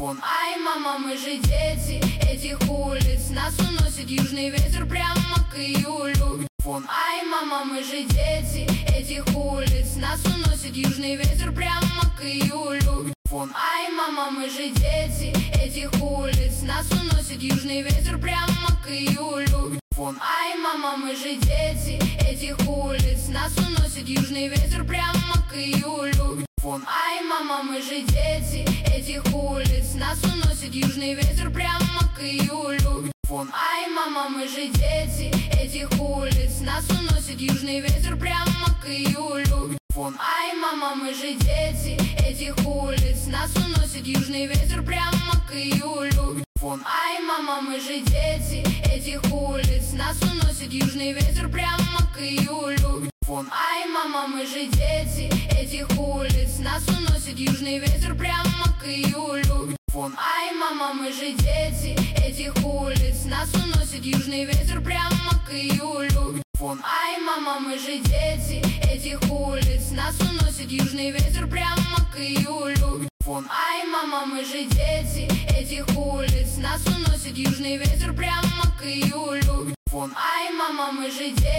Ай, мама, мы же дети этих улиц, нас уносит южный ветер прямо к июлю. Ай, мама, мы же дети этих улиц, нас уносит южный ветер прямо к июлю. Ай, мама, мы же дети этих улиц, нас уносит южный ветер прямо к июлю. Ай, мама, мы же дети этих улиц, нас уносит южный ветер прямо к июлю. Ай, мама, мы же дети этих улиц, нас уносит южный ветер прямо к июлю. Ай, мама, мы же дети этих улиц, нас уносит южный ветер прямо к июлю. Ай, мама, мы же дети этих улиц, нас уносит южный ветер прямо к июлю. Ай, мама, мы же дети этих улиц, нас уносит южный ветер прямо к июлю. Ай, мама, мы же дети этих улиц, нас уносит южный ветер прямо к июлю. Ай, мама, мы же дети этих улиц, нас уносит южный ветер прямо к июлю. Ай, мама, мы же дети этих улиц, нас уносит южный ветер прямо к июлю. Ай, мама, мы же дети этих улиц, нас уносит южный ветер прямо к июлю. Ай, мама, мы же дети.